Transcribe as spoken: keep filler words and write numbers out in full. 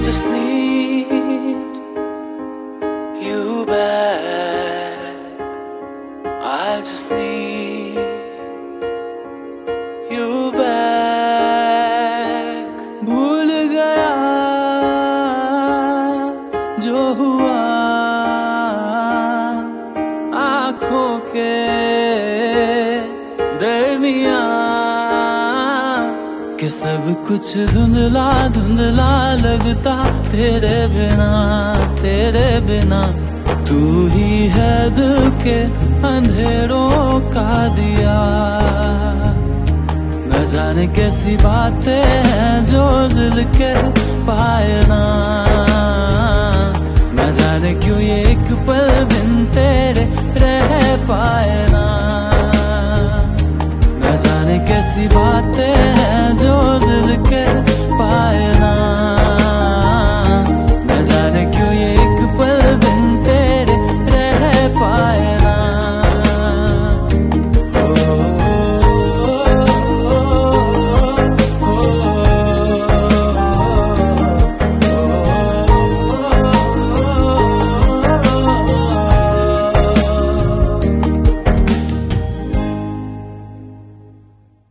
just need you back. I just need you back. भूल गया जो हुआ आँखों के दरमियाँ, कि सब कुछ धुंधला धुंधला लगता तेरे बिना, तेरे बिना। तू ही है दिल के अंधेरों का दिया। न जाने कैसी बातें हैं जो दिल के पाए ना, न जाने क्यों ये एक पल बिन तेरे रह पाए।